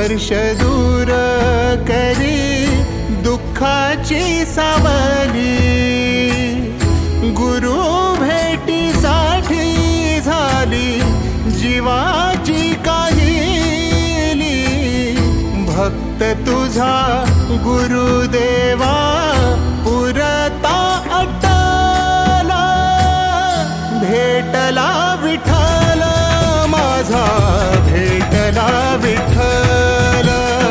स्पर्श दूर करी दुःखाची सावली, गुरु भेटीसाठी झाली जीवाची काहिली. भक्त तुझा गुरुदेवा पुरता अटला, भेटला विठ्ठल माझा, भेटला विठ्ठल,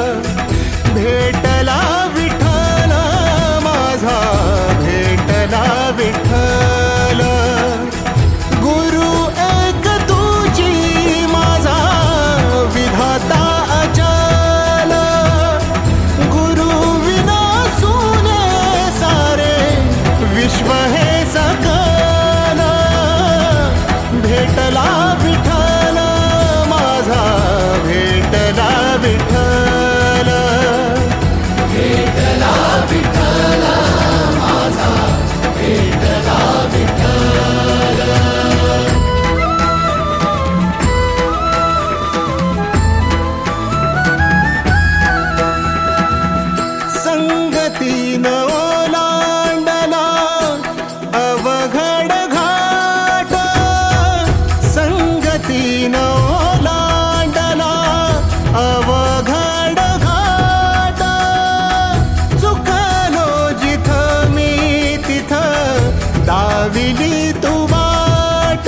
भेटला विठ्ठल माझा, भेटला विठ्ठल. गुरु एक तुझी माझा विधाता अचल, गुरु विना सुने सारे विश्व हे सकल. भेटला विठ्ठल माझा, भेटला विठ्ठल, भेटला विठ्ठल माझा, भेटला विठ्ठल. संगतीन ओलांडला अवघड घाट, संगतीन ओलांडला अवघड घाट. चुकलो जिथं मी तिथं दाविली तू वाट,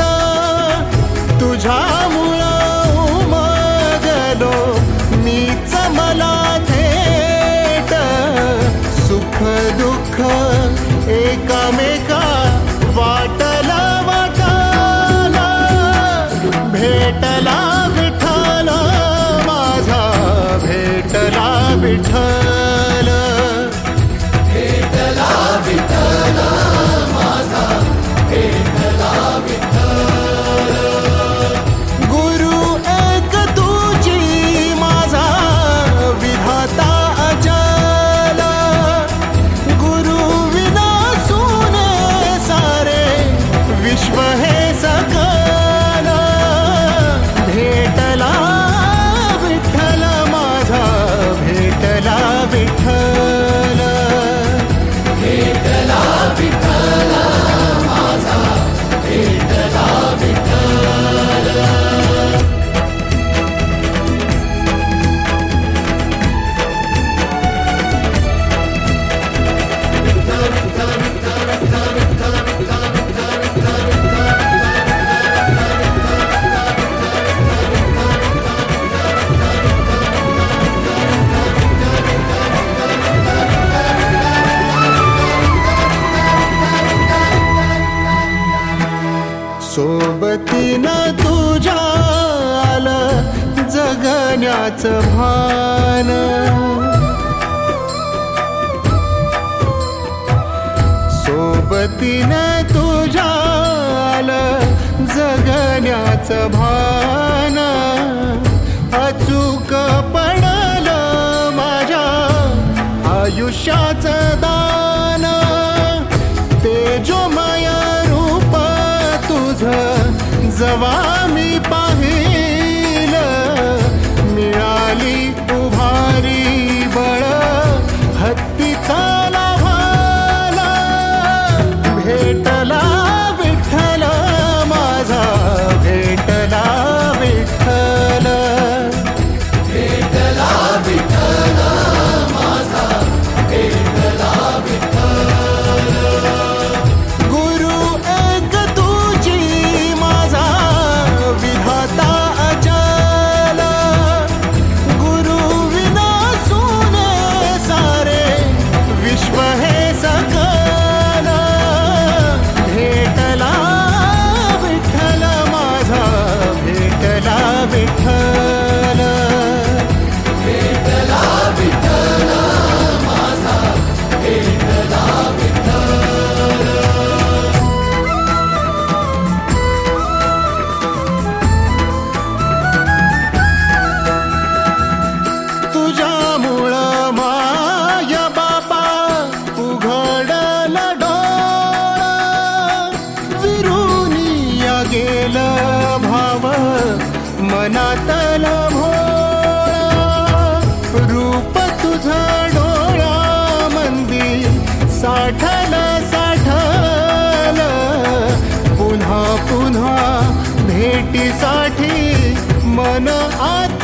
तुझ्यामुळं उमगलो मीच मला थेट. सुख दुःख एकामेका वाटला वाटाला, भेटला विठ्ठल माझा, भेटला विठ्ठल, भेटला विठ्ठल माझा, भेटला विठ्ठल. गुरु एक तुझी माझा विधाता अचल, गुरु विना सुने सारे विश्व हे सकल. भेटला विठ्ठल माझा, भेटला विठ्ठल, भेटला विठ्ठल माझा, भेटला विठ्ठल. सोबतीनं तुझ्या आलं जगण्याचं भान, सोबतीनं तुझ्या आलं जगण्याचं भान. अचूक पडलं माझ्या आयुष्याचं दान, तेजोमय रूप तुझं जवा मी पाहिलं. मिळाली उभारी बळ हत्तीचा लाभाला, भेटला विठ्ठल माझा, भेटला विठ्ठल, भेटला विठ्ठल माझा, भेटला विठ्ठल. गुरु एक तुझी माझा विधाता अचल, गुरु विना सुने सारे विश्व हे सकल. भेटला विठ्ठल माझा, भेटला विठ्ठल, भेटला विठ्ठल माझा, भेटला विठ्ठल. तुझ्यामुळं माय बाबा उघडलं डोळं, विरुनिया गेलं भाव मनातलं भोळं. भेटीसाठी मन आत